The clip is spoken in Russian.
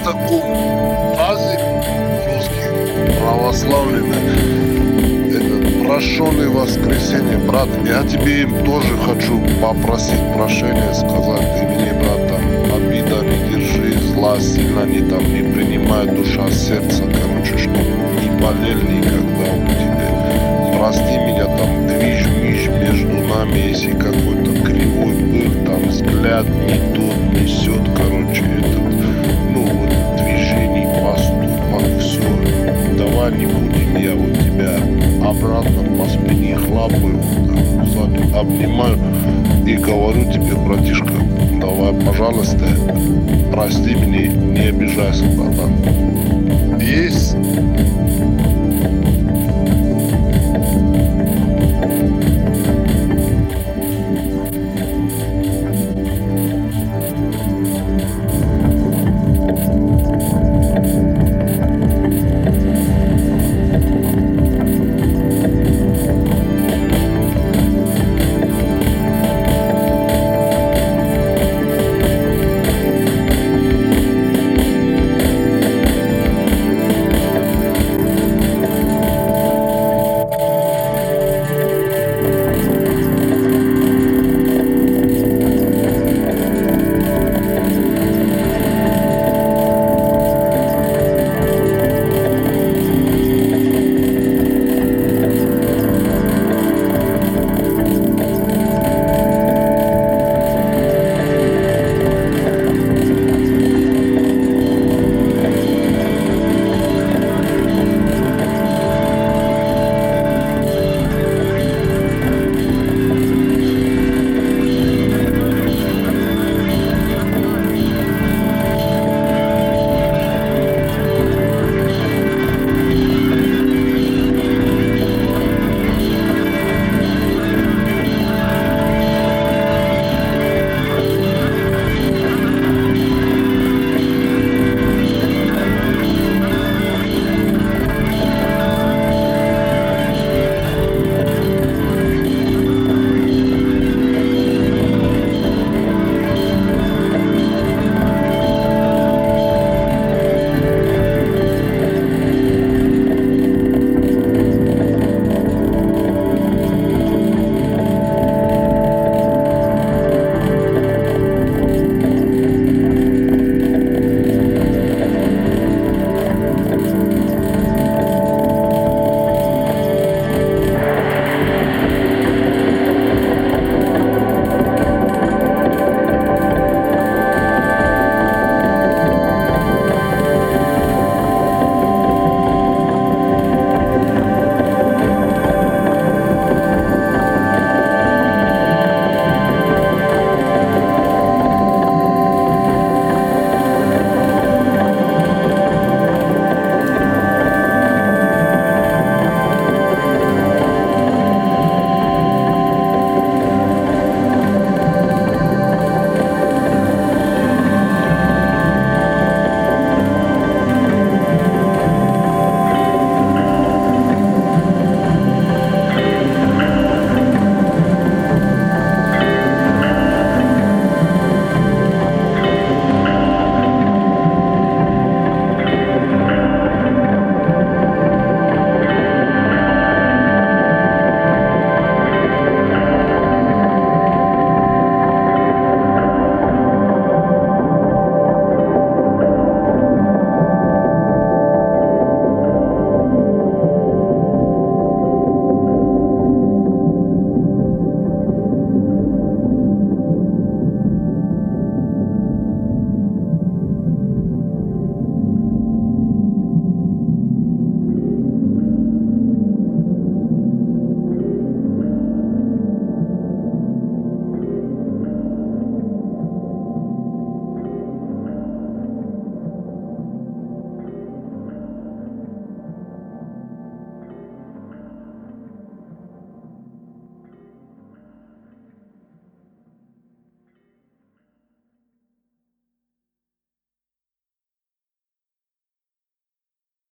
таком праздник русский, православный, это прощенное воскресенье, брат. Я тебе им тоже хочу попросить прощения, сказать, ты мне, брат, там, обида не держи, зла сильно не там, не принимай душа сердца, короче, чтоб не болел никогда у тебя. Прости меня, там, движ-миш между нами, если какой-то кривой был, там, взгляд не тот несет, короче, этот, ну, вот, движений, поступок, все. Давай не будем, я вот тебя обратно по спине хлопаю, вот, сзади обнимаю и говорю тебе, братишка, давай, пожалуйста, прости меня, не обижайся, братан. Есть